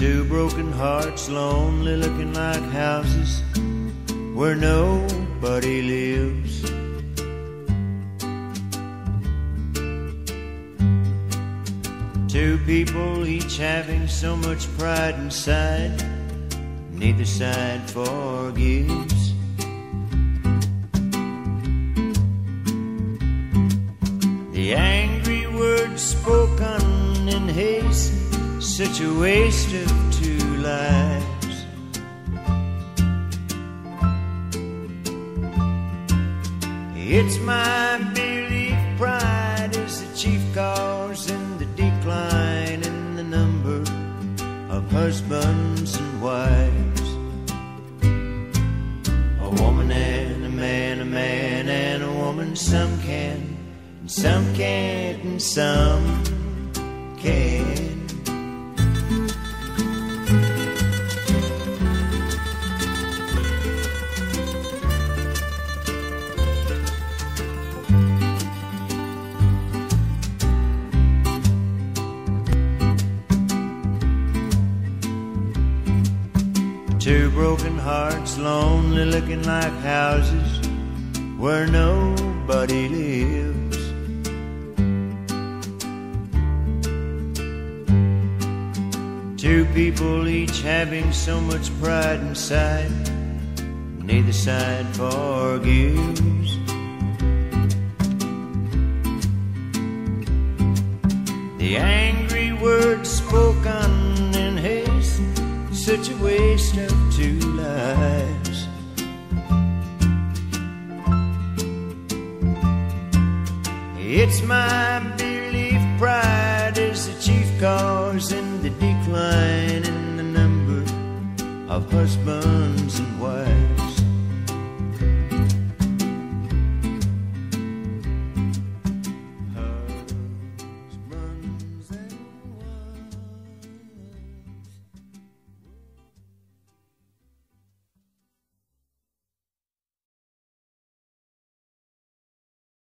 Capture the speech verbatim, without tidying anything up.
Two broken hearts, lonely looking like houses where nobody lives. Two people each having so much pride inside, neither side forgives. The angry words spoken in haste, such a waste of two lives. It's my belief pride is the chief cause in the decline in the number of husbands and wives. A woman and a man, a man and a woman, some can, and some can't, and some can. Two broken hearts, lonely looking like houses where nobody lives. Two people each having so much pride inside, neither side forgives. The angry words spoken in haste, such a waste of two lives. It's my belief pride is the chief cause in the decline in the number of husbands and wives.